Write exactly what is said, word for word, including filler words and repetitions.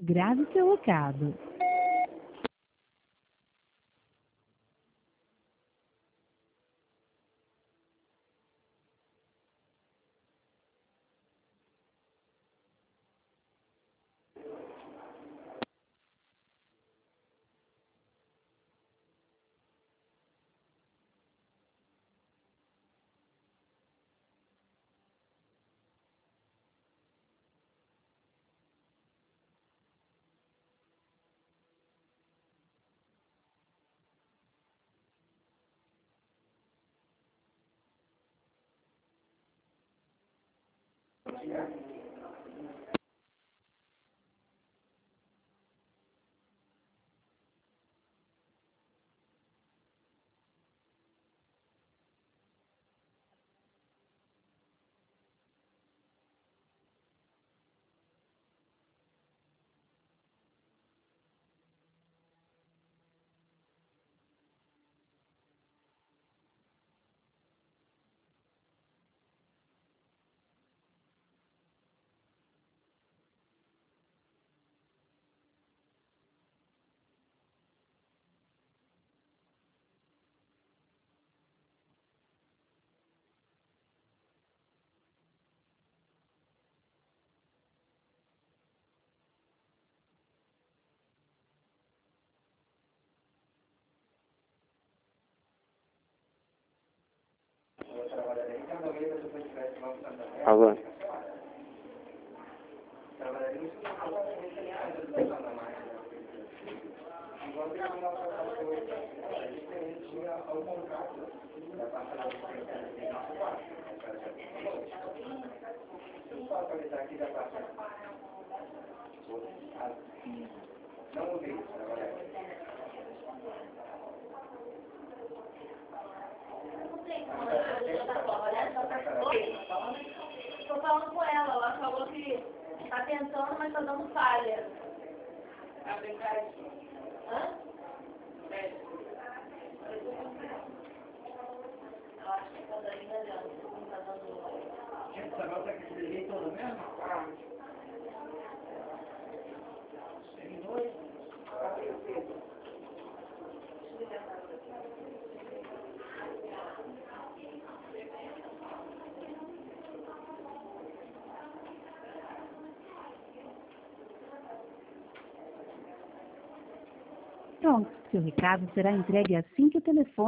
Grave seu recado. Alô? Estou falando com ela, ela falou que está tentando, mas está dando falha. Hã? É. Eu acho que a Catarina já não está dando... Essa nota que você lê toda mesmo? Ah. Terminou? Pronto, seu recado será entregue assim que o telefone